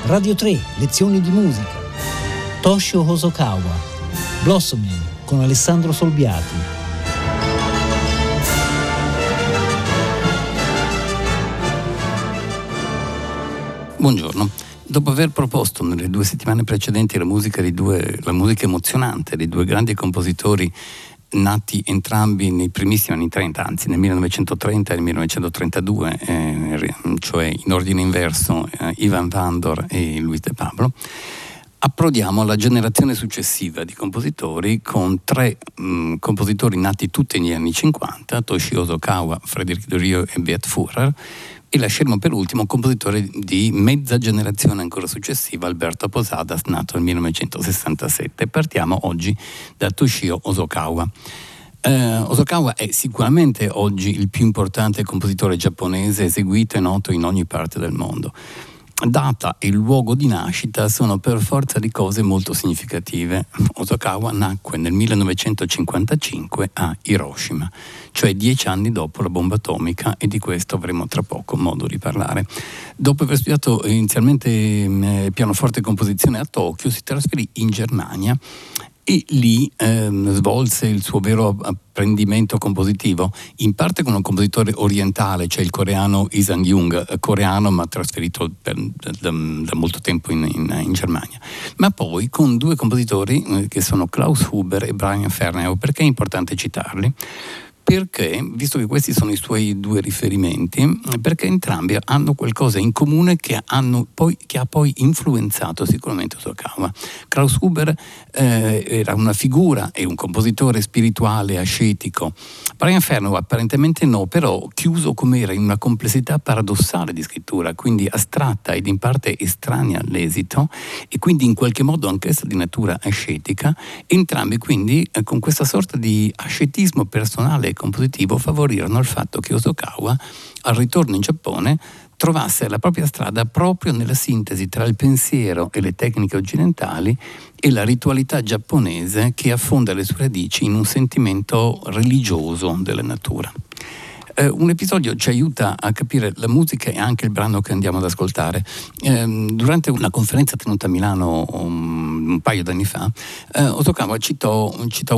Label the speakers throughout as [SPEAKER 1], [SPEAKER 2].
[SPEAKER 1] Radio 3, lezioni di musica. Toshio Hosokawa, Blossoming con Alessandro Solbiati.
[SPEAKER 2] Buongiorno. Dopo aver proposto nelle 2 settimane precedenti la musica emozionante di 2 grandi compositori nati entrambi nei primissimi anni 30, anzi nel 1930 e nel 1932, cioè in ordine inverso, Ivan Vandor e Luis de Pablo, approdiamo alla generazione successiva di compositori con 3 compositori nati tutti negli anni 50, Toshio Hosokawa, Frédéric Durieux e Beat Führer, e lasceremo per ultimo un compositore di mezza generazione ancora successiva, Alberto Posadas, nato nel 1967. Partiamo oggi da Toshio Hosokawa. Hosokawa è sicuramente oggi il più importante compositore giapponese eseguito e noto in ogni parte del mondo. Data e luogo di nascita sono per forza di cose molto significative. Hosokawa nacque nel 1955 a Hiroshima, cioè 10 anni dopo la bomba atomica, e di questo avremo tra poco modo di parlare. Dopo aver studiato inizialmente pianoforte e composizione a Tokyo, si trasferì in Germania e lì svolse il suo vero apprendimento compositivo, in parte con un compositore orientale, cioè il coreano Isang Jung, coreano ma trasferito da molto tempo in Germania, ma poi con 2 compositori che sono Klaus Huber e Brian Ferneyhough. Perché è importante citarli? Perché, visto che questi sono i suoi 2 riferimenti, perché entrambi hanno qualcosa in comune che ha poi influenzato sicuramente Hosokawa. Klaus Huber era una figura e un compositore spirituale, ascetico. Brian Ferneyhough apparentemente no, però chiuso come era in una complessità paradossale di scrittura, quindi astratta ed in parte estranea all'esito, e quindi in qualche modo anch'essa di natura ascetica. Entrambi quindi con questa sorta di ascetismo personale e compositivo favorirono il fatto che Hosokawa, al ritorno in Giappone, trovasse la propria strada proprio nella sintesi tra il pensiero e le tecniche occidentali e la ritualità giapponese che affonda le sue radici in un sentimento religioso della natura. Un episodio ci aiuta a capire la musica e anche il brano che andiamo ad ascoltare. Durante una conferenza tenuta a Milano un paio d'anni fa, Hosokawa citò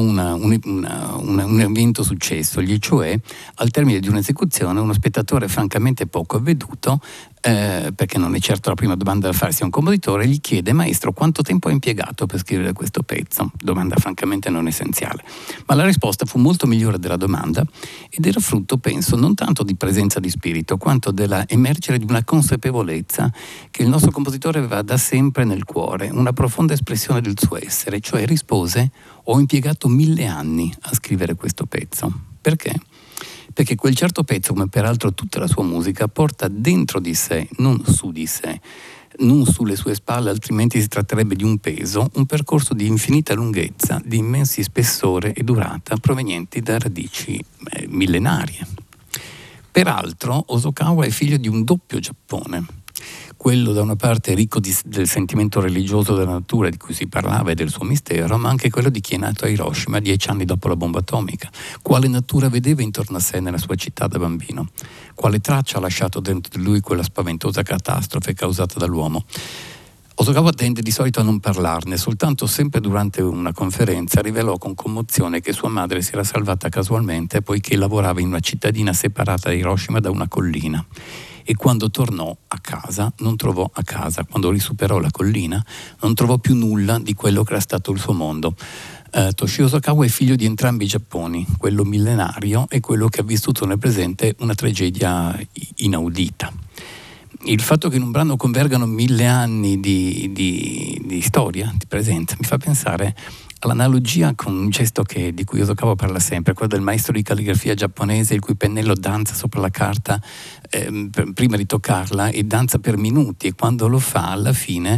[SPEAKER 2] un evento successogli, cioè al termine di un'esecuzione uno spettatore francamente poco avveduto, perché non è certo la prima domanda da farsi a un compositore, gli chiede: maestro, quanto tempo ha impiegato per scrivere questo pezzo? Domanda francamente non essenziale, ma la risposta fu molto migliore della domanda ed era frutto, penso, non tanto di presenza di spirito quanto della emergere di una consapevolezza che il nostro compositore aveva da sempre nel cuore, una profonda espressione del suo essere, cioè rispose: ho impiegato 1000 anni a scrivere questo pezzo. Perché? Perché quel certo pezzo, come peraltro tutta la sua musica, porta dentro di sé, non su di sé, non sulle sue spalle, altrimenti si tratterebbe di un peso, un percorso di infinita lunghezza, di immensi spessore e durata, provenienti da radici millenarie. Peraltro, Hosokawa è figlio di un doppio Giappone. Quello da una parte ricco del sentimento religioso della natura di cui si parlava e del suo mistero, ma anche quello di chi è nato a Hiroshima 10 anni dopo la bomba atomica. Quale natura vedeva intorno a sé nella sua città da bambino? Quale traccia ha lasciato dentro di lui quella spaventosa catastrofe causata dall'uomo? Hosokawa tende di solito a non parlarne, soltanto sempre durante una conferenza rivelò con commozione che sua madre si era salvata casualmente poiché lavorava in una cittadina separata da Hiroshima da una collina. E quando tornò a casa, non trovò a casa, quando risuperò la collina, non trovò più nulla di quello che era stato il suo mondo. Toshio Hosokawa è figlio di entrambi i Giapponi, quello millenario e quello che ha vissuto nel presente una tragedia inaudita. Il fatto che in un brano convergano 1000 anni di storia, di presenza, mi fa pensare all'analogia con un gesto di cui Hosokawa parla sempre, quello del maestro di calligrafia giapponese il cui pennello danza sopra la carta prima di toccarla e danza per minuti, e quando lo fa alla fine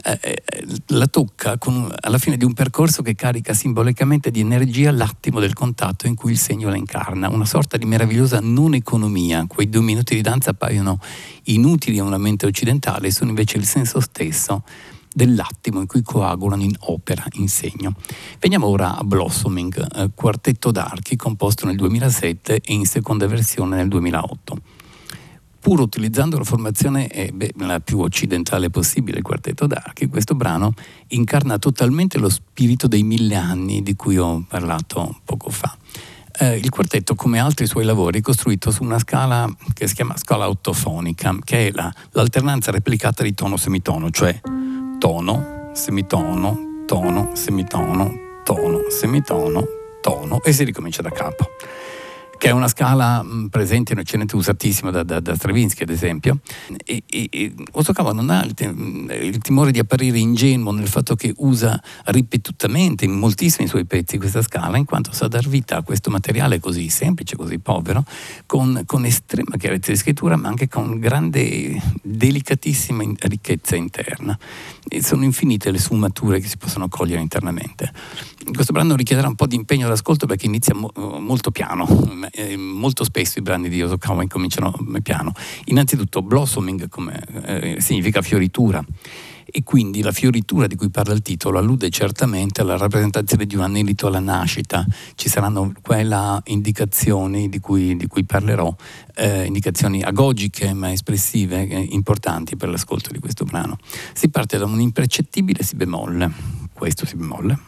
[SPEAKER 2] la tocca alla fine di un percorso che carica simbolicamente di energia l'attimo del contatto in cui il segno la incarna, una sorta di meravigliosa non economia. Quei 2 minuti di danza appaiono inutili a una mente occidentale, sono invece il senso stesso dell'attimo in cui coagulano in opera, in segno. Veniamo ora a Blossoming, quartetto d'archi composto nel 2007 e in seconda versione nel 2008. pur utilizzando la formazione la più occidentale possibile, il quartetto d'archi. Questo brano incarna totalmente lo spirito dei 1000 anni di cui ho parlato poco fa. Il quartetto, come altri suoi lavori, è costruito su una scala che si chiama scala ottofonica, che è l'alternanza replicata di tono-semitono, cioè tono, semitono, tono, semitono, tono, semitono, tono, e si ricomincia da capo, che è una scala presente in Occidente, usatissima da Stravinsky ad esempio, e Hosokawa non ha il timore di apparire ingenuo nel fatto che usa ripetutamente in moltissimi suoi pezzi questa scala, in quanto sa dar vita a questo materiale così semplice, così povero, con estrema chiarezza di scrittura, ma anche con grande, delicatissima ricchezza interna. E sono infinite le sfumature che si possono cogliere internamente. Questo brano richiederà un po' di impegno d'ascolto perché inizia molto piano. Molto spesso i brani di Hosokawa incominciano piano. Innanzitutto blossoming significa fioritura, e quindi la fioritura di cui parla il titolo allude certamente alla rappresentazione di un anelito alla nascita. Ci saranno quelle indicazioni di cui parlerò, indicazioni agogiche ma espressive, importanti per l'ascolto di questo brano. Si parte da un impercettibile si bemolle, questo si bemolle,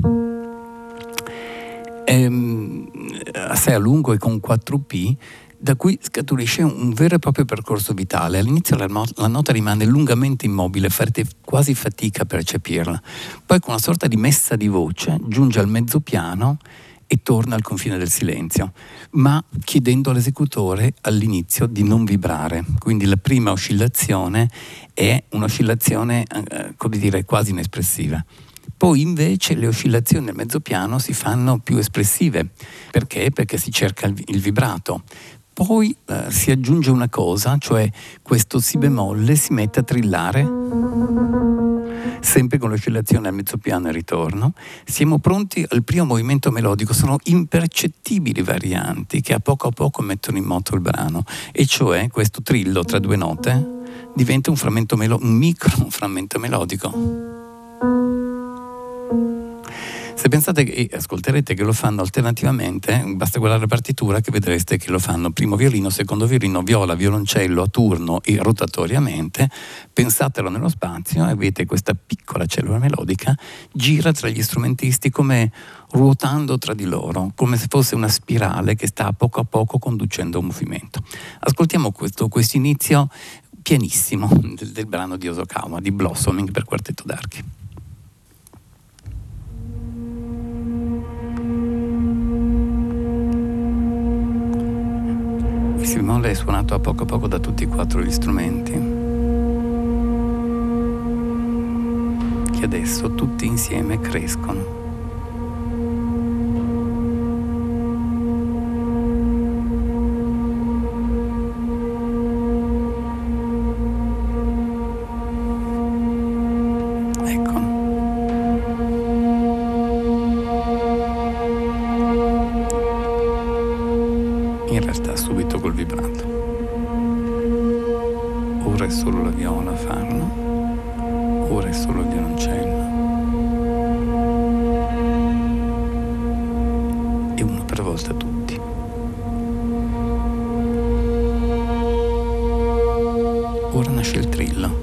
[SPEAKER 2] assai a lungo e con 4P, da cui scaturisce un vero e proprio percorso vitale. All'inizio la nota rimane lungamente immobile, farete quasi fatica a percepirla. Poi, con una sorta di messa di voce, giunge al mezzo piano e torna al confine del silenzio, ma chiedendo all'esecutore all'inizio di non vibrare. Quindi la prima oscillazione è un'oscillazione, come dire, quasi inespressiva. Poi invece le oscillazioni nel mezzo piano si fanno più espressive. Perché? Perché si cerca il vibrato. Poi si aggiunge una cosa, cioè questo si bemolle si mette a trillare, sempre con l'oscillazione al mezzo piano e ritorno. Siamo pronti al primo movimento melodico. Sono impercettibili varianti che a poco mettono in moto il brano, e cioè questo trillo tra due note diventa un micro frammento melodico. Se pensate e ascolterete che lo fanno alternativamente, basta guardare la partitura che vedrete che lo fanno primo violino, secondo violino, viola, violoncello a turno e rotatoriamente. Pensatelo nello spazio e vedete questa piccola cellula melodica gira tra gli strumentisti come ruotando tra di loro, come se fosse una spirale che sta a poco conducendo un movimento. Ascoltiamo questo inizio pianissimo del brano di Hosokawa, di Blossoming per quartetto d'archi. Il si bemolle è suonato a poco da tutti e 4 gli strumenti, che adesso tutti insieme crescono. In realtà subito col vibrato. Ora è solo la viola a farlo, ora è solo il violoncello, e uno per volta tutti. Ora nasce il trillo.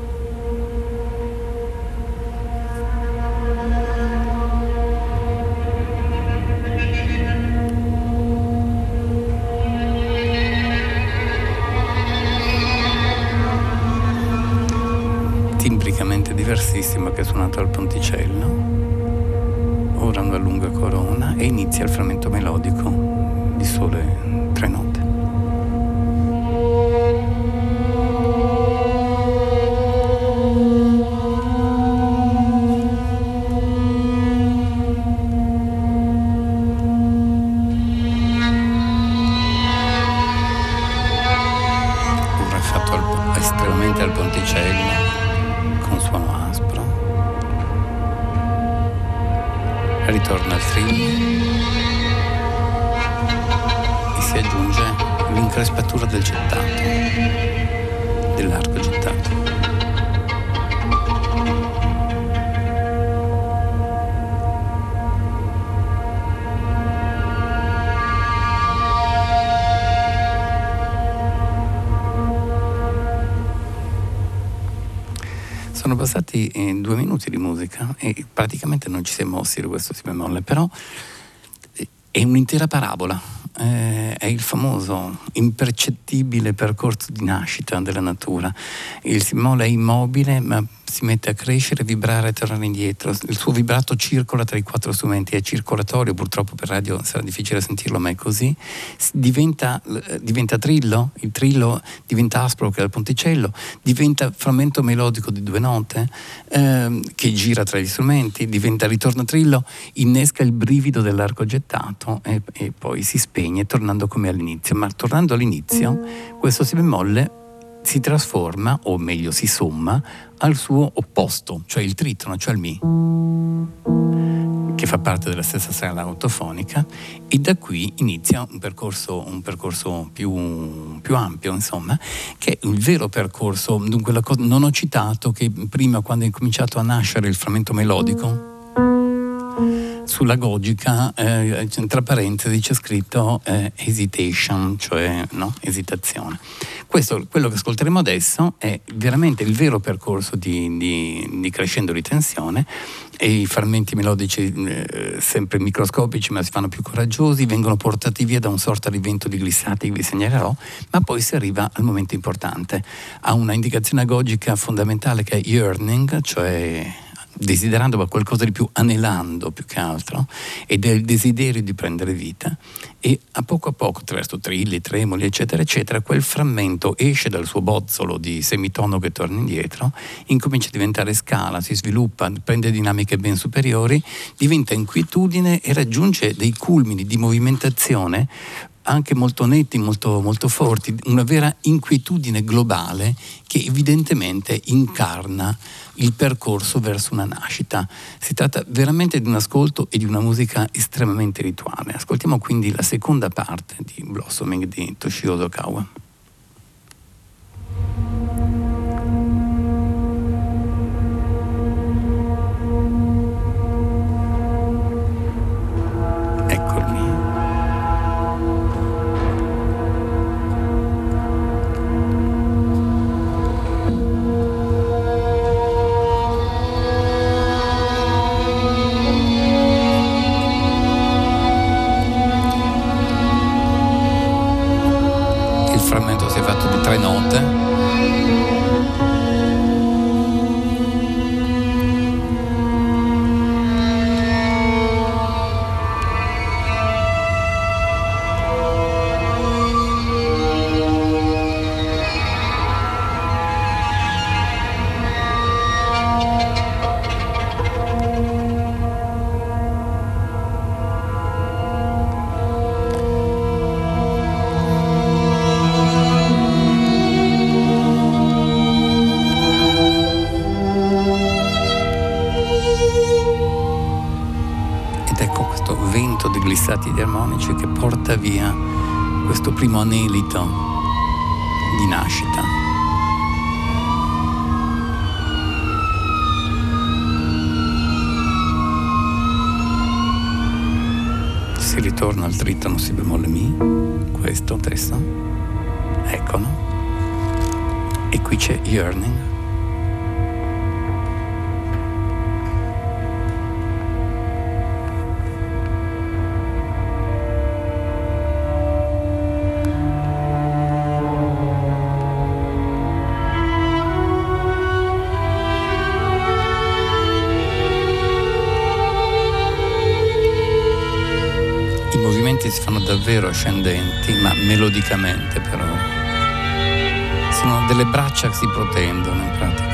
[SPEAKER 2] Timbricamente diversissimo, che è suonato al ponticello. Ora una lunga corona e inizia il frammento melodico di sole 3 note. Ora è fatto estremamente al ponticello, con suono aspro. Ritorna al trillo e si aggiunge l'increspatura del gettato, dell'arco gettato. Sono passati 2 minuti di musica e praticamente non ci si è mossi da questo si bemolle, però è un'intera parabola, è il famoso impercettibile percorso di nascita della natura. Il si bemolle è immobile ma si mette a crescere, vibrare e tornare indietro. Il suo vibrato circola tra i 4 strumenti, è circolatorio, purtroppo per radio sarà difficile sentirlo, ma è così. Diventa trillo, il trillo diventa aspro che è il ponticello, diventa frammento melodico di 2 note che gira tra gli strumenti, diventa ritorno trillo, innesca il brivido dell'arco gettato e poi si spegne tornando come all'inizio. Ma tornando all'inizio, questo si bemolle si trasforma, o meglio si somma, al suo opposto, cioè il tritono, cioè il Mi, che fa parte della stessa scala autofonica, e da qui inizia un percorso più ampio, insomma, che è il vero percorso. Dunque non ho citato che prima, quando è cominciato a nascere il frammento melodico, sulla gogica, tra parentesi c'è scritto hesitation, cioè esitazione. Questo, quello che ascolteremo adesso, è veramente il vero percorso di crescendo di tensione, e i frammenti melodici sempre microscopici ma si fanno più coraggiosi, vengono portati via da un sorta di vento di glissati che vi segnalerò, ma poi si arriva al momento importante, a una indicazione agogica fondamentale che è yearning, cioè desiderando qualcosa di più, anelando più che altro, ed è il desiderio di prendere vita, e a poco, attraverso trilli, tremoli, eccetera, eccetera, quel frammento esce dal suo bozzolo di semitono che torna indietro, incomincia a diventare scala, si sviluppa, prende dinamiche ben superiori, diventa inquietudine e raggiunge dei culmini di movimentazione anche molto netti, molto, molto forti, una vera inquietudine globale che evidentemente incarna il percorso verso una nascita. Si tratta veramente di un ascolto e di una musica estremamente rituale. Ascoltiamo quindi la seconda parte di Blossoming di Toshio Ozawa. Glissati di armonici che porta via questo primo anelito di nascita. Si ritorna al tritono si bemolle Mi, questo testo, eccolo, e qui c'è yearning. Si fanno davvero ascendenti, ma melodicamente però. Sono delle braccia che si protendono in pratica.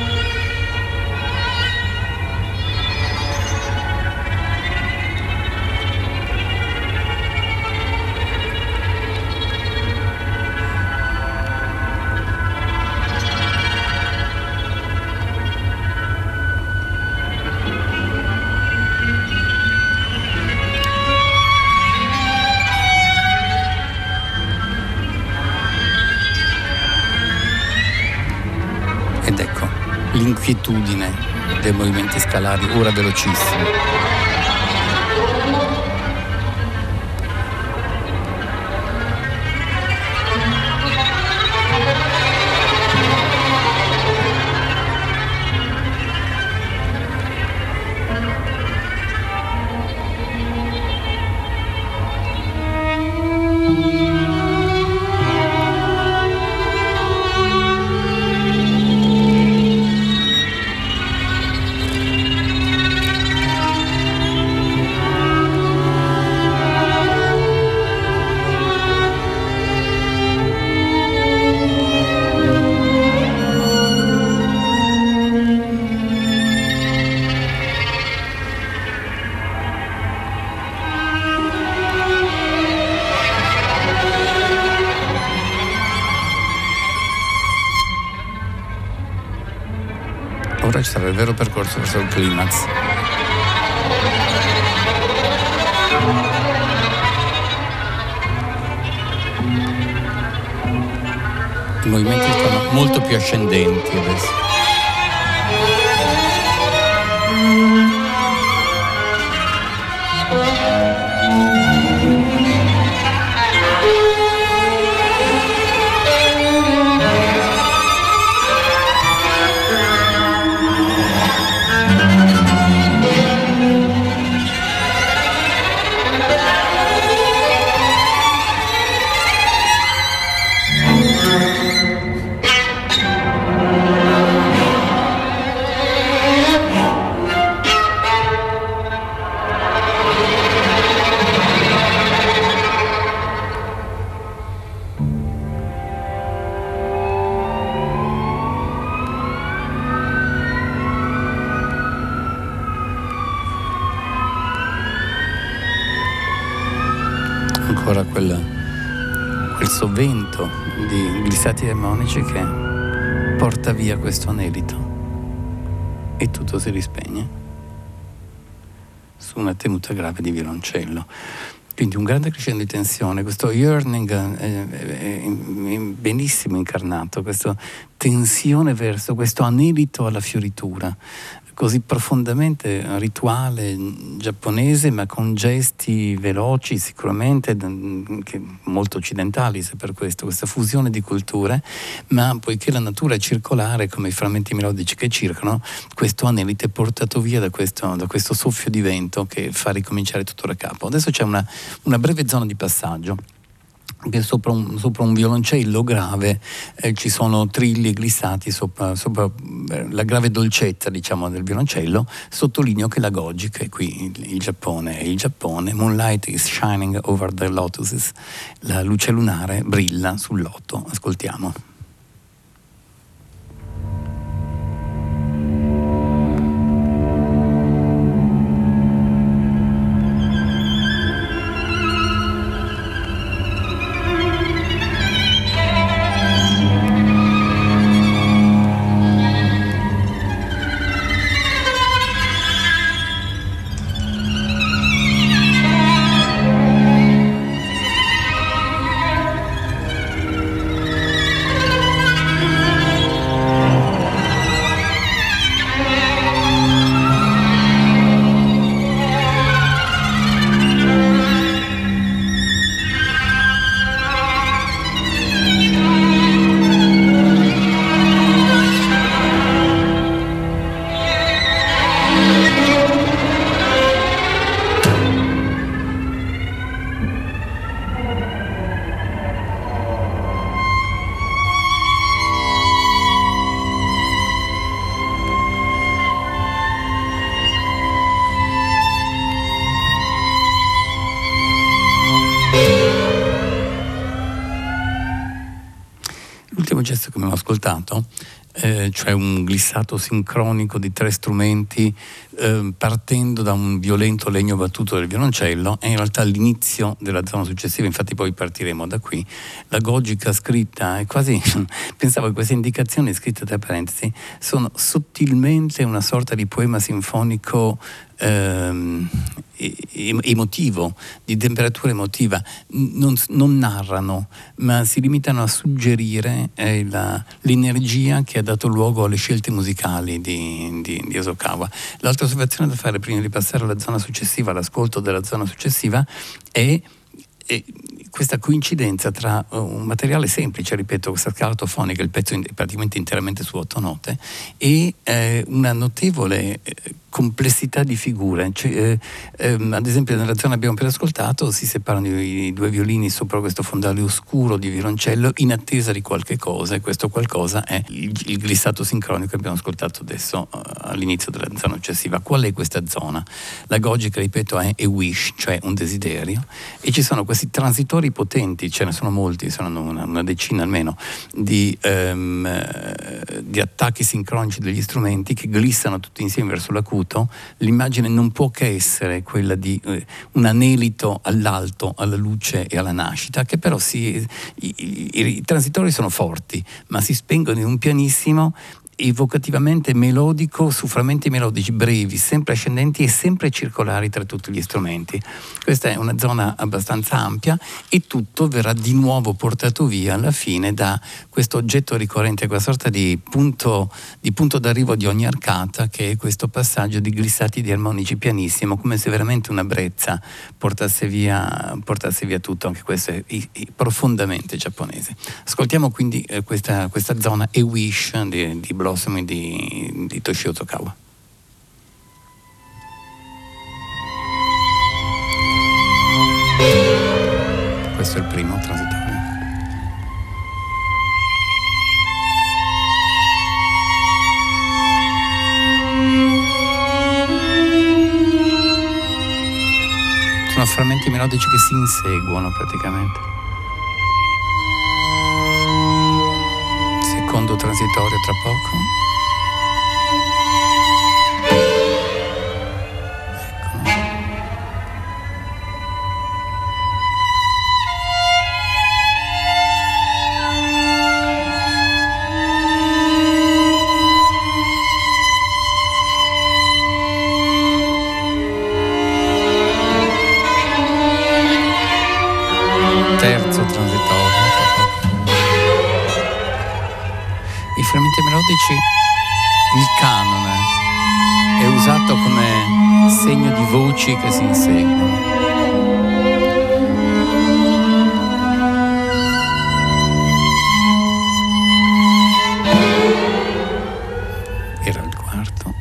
[SPEAKER 2] Ed ecco l'inquietudine dei movimenti scalari, ora velocissimi. ora ci sarà il vero percorso verso il climax. I movimenti sono molto più ascendenti adesso. Ancora quel sovvento di glissati armonici che porta via questo anelito e tutto si rispegne su una tenuta grave di violoncello. Quindi un grande crescendo di tensione, questo yearning è benissimo incarnato, questa tensione verso questo anelito alla fioritura, così profondamente rituale giapponese, ma con gesti veloci sicuramente, molto occidentali se per questo, questa fusione di culture, ma poiché la natura è circolare come i frammenti melodici che circolano, questo anelito è portato via da questo soffio di vento che fa ricominciare tutto da capo. Adesso c'è una breve zona di passaggio, che sopra un violoncello grave ci sono trilli e glissati sopra la grave dolcezza, diciamo, del violoncello. Sottolineo che la Goji, che è qui il Giappone, Moonlight is shining over the lotuses, la luce lunare brilla sul loto. Ascoltiamo. L'ultimo gesto che abbiamo ascoltato, cioè un glissato sincronico di 3 strumenti partendo da un violento legno battuto del violoncello, è in realtà l'inizio della zona successiva, infatti poi partiremo da qui. La Gojica scritta è quasi, pensavo che queste indicazioni scritte tra parentesi sono sottilmente una sorta di poema sinfonico emotivo, di temperatura emotiva, non narrano, ma si limitano a suggerire l'energia che ha dato luogo alle scelte musicali di Hosokawa. L'altra osservazione da fare prima di passare alla zona successiva, all'ascolto della zona successiva, è questa coincidenza tra un materiale semplice, ripeto, questa scala tofonica, il pezzo è praticamente interamente su 8 note, e una notevole complessità di figure. Ad esempio nella zona abbiamo appena ascoltato si separano i 2 violini sopra questo fondale oscuro di violoncello in attesa di qualche cosa, e questo qualcosa è il glissato sincronico che abbiamo ascoltato adesso all'inizio della zona successiva. Qual è questa zona? La Gojica, ripeto, è a wish, cioè un desiderio, e ci sono questi transitori potenti, ce ne sono molti, sono una decina almeno, di attacchi sincronici degli strumenti che glissano tutti insieme verso l'acuto. L'immagine non può che essere quella di un anelito all'alto, alla luce e alla nascita, che però i transitori sono forti, ma si spengono in un pianissimo evocativamente melodico su frammenti melodici brevi, sempre ascendenti e sempre circolari tra tutti gli strumenti. Questa è una zona abbastanza ampia e tutto verrà di nuovo portato via alla fine da questo oggetto ricorrente, quella sorta di punto d'arrivo di ogni arcata, che è questo passaggio di glissati di armonici pianissimo, come se veramente una brezza portasse via tutto. Anche questo è profondamente giapponese. Ascoltiamo quindi questa zona A Wish di Blossom di Toshio Hosokawa. Questo è il primo transitorio. Sono frammenti melodici che si inseguono praticamente. Secondo transitorio tra poco. Terzo transitorio. I frammenti melodici, il canone è usato come segno di voci che si inseguono. Era il quarto.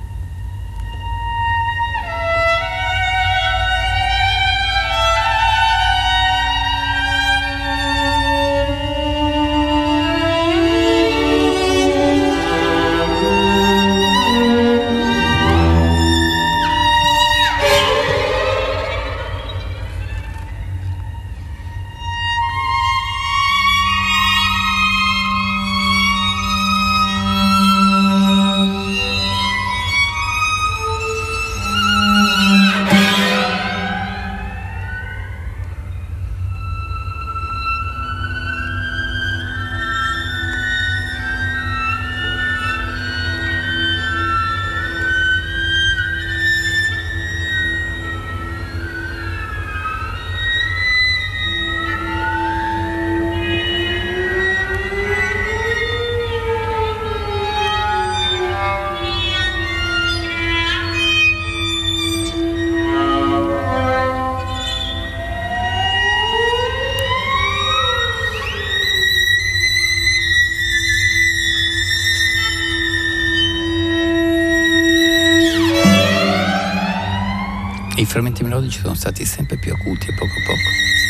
[SPEAKER 2] I frammenti melodici sono stati sempre più acuti a poco a poco.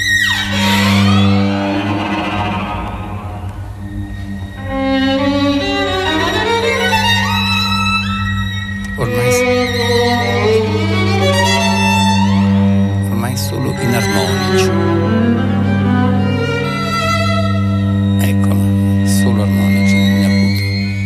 [SPEAKER 2] Ormai solo inarmonici. Eccola, solo armonici, non è acuto.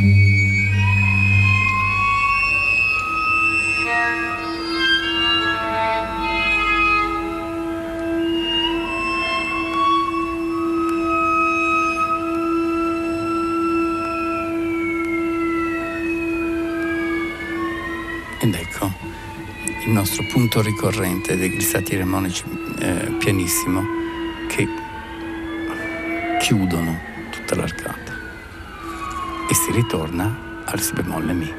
[SPEAKER 2] Ed ecco il nostro punto ricorrente dei glissati armonici pianissimo che chiudono tutta l'arcata e si ritorna al si bemolle mi.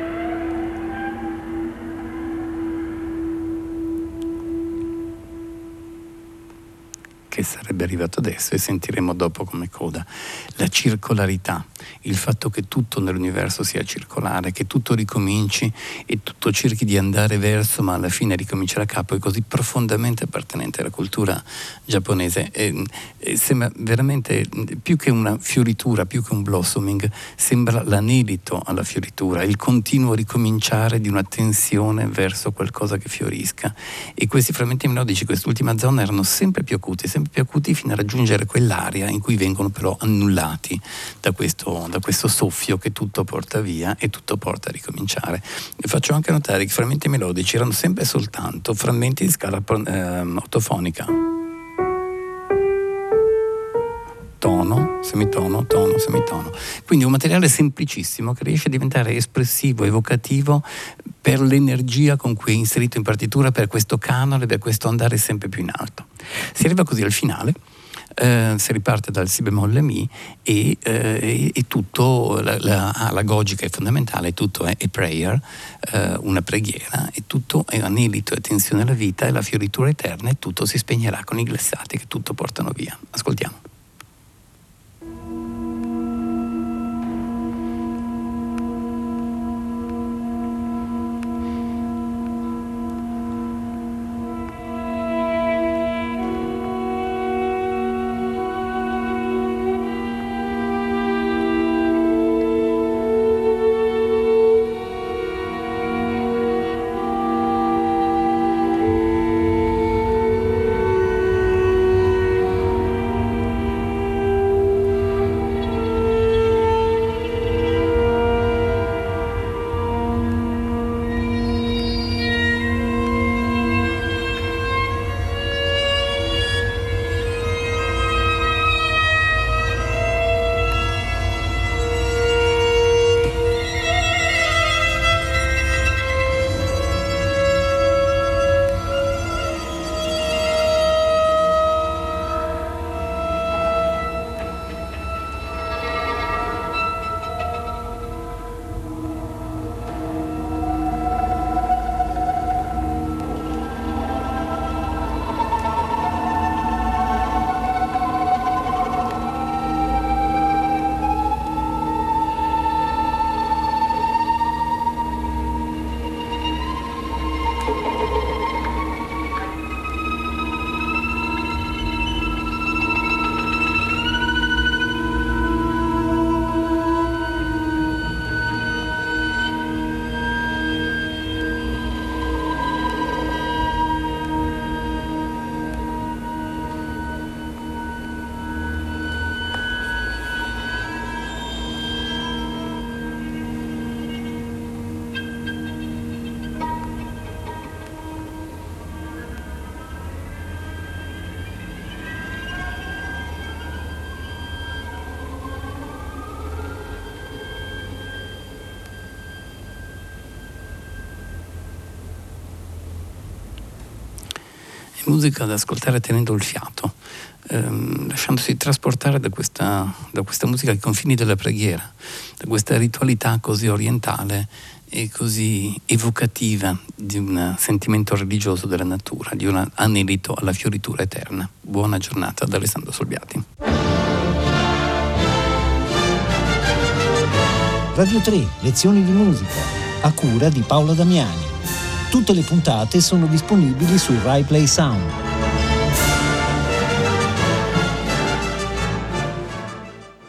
[SPEAKER 2] Che sarebbe arrivato adesso e sentiremo dopo come coda. La circolarità, il fatto che tutto nell'universo sia circolare, che tutto ricominci e tutto cerchi di andare verso, ma alla fine ricomincia da capo, è così profondamente appartenente alla cultura giapponese. Sembra veramente, più che una fioritura, più che un blossoming, sembra l'anelito alla fioritura, il continuo ricominciare di una tensione verso qualcosa che fiorisca. E questi frammenti melodici, quest'ultima zona, erano sempre più acuti fino a raggiungere quell'area in cui vengono però annullati da questo soffio che tutto porta via e tutto porta a ricominciare. E faccio anche notare che i frammenti melodici erano sempre soltanto frammenti di scala ottofonica. tono, semitono, tono, semitono. Quindi un materiale semplicissimo che riesce a diventare espressivo, evocativo per l'energia con cui è inserito in partitura, per questo canone, per questo andare sempre più in alto. Si arriva così al finale. Si riparte dal si bemolle mi e tutto la gogica è fondamentale, tutto è prayer, una preghiera, e tutto è anelito e tensione alla vita e la fioritura eterna, e tutto si spegnerà con i glissati che tutto portano via. Ascoltiamo. Musica da ascoltare tenendo il fiato, lasciandosi trasportare da questa musica ai confini della preghiera, da questa ritualità così orientale e così evocativa di un sentimento religioso della natura, di un anelito alla fioritura eterna. Buona giornata da Alessandro Solbiati.
[SPEAKER 1] Radio 3, lezioni di musica, a cura di Paola Damiani. Tutte le puntate sono disponibili su Rai Play Sound.